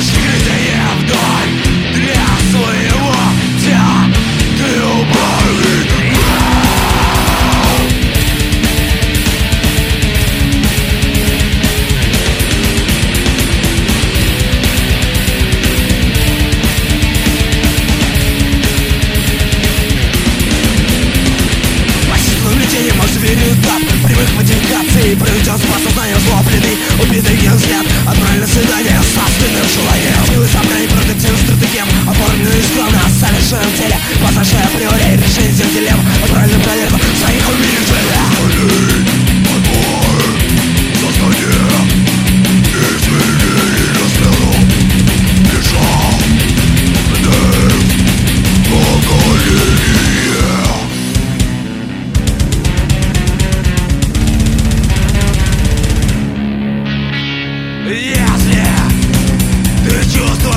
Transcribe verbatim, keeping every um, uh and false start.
Прямых мотиваций проведен спас сознание злобленный, убитый взгляд, отправлен на свидание с собственным желанием. Силы собрания продуктивных стратегем, оформленные скромно в совершенном теле, познавшие априори решение всех дилемм, отправлен проверку своих умерителей. Если ты чувствуешь